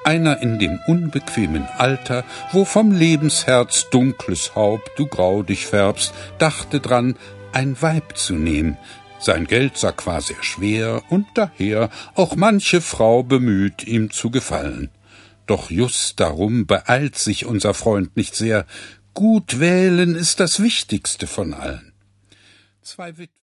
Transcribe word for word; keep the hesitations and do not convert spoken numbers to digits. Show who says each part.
Speaker 1: Einer in dem unbequemen Alter, wo vom Lebensherz dunkles Haupt du grau dich färbst, dachte dran, ein Weib zu nehmen. Sein Geldsack war sehr schwer und daher auch manche Frau bemüht, ihm zu gefallen. Doch just darum beeilt sich unser Freund nicht sehr. Gut wählen ist das Wichtigste von allen. Zwei